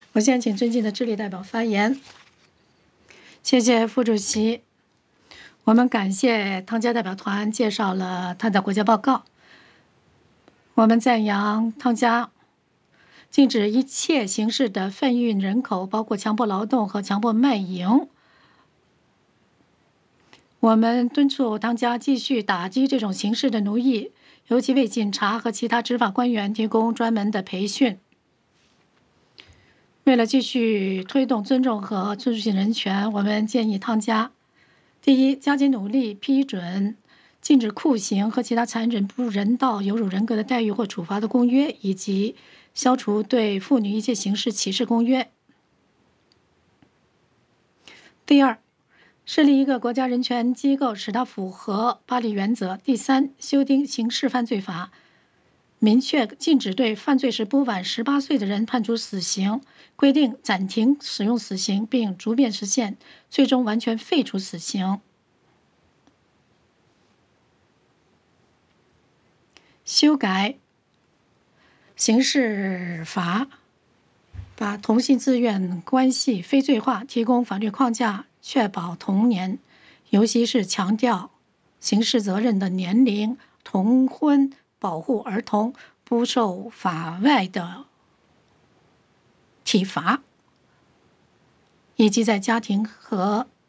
我现在请尊敬的智利代表发言。谢谢副主席。我们感谢汤加代表团介绍了他的国家报告。我们赞扬汤加禁止一切形式的贩运人口，包括强迫劳动和强迫卖淫。我们敦促汤加继续打击这种形式的奴役，尤其为警察和其他执法官员提供专门的培训。为了继续推动尊重和尊重人权，我们建议汤加：第一，加紧努力批准禁止酷刑和其他残忍、不人道、有辱人格的待遇或处罚的公约，以及消除对妇女一切形式歧视公约。第二，设立一个国家人权机构，使它符合巴黎原则。第三，修订刑事犯罪法，明确禁止对犯罪时不满18岁的人判处死刑，规定暂停使用死刑，并逐渐实现最终完全废除死刑。修改刑事法，把同性自愿关系非罪化，提供法律框架，确保童年，尤其是强调刑事责任的年龄、同婚、保护儿童不受法外的体罚，以及在家庭和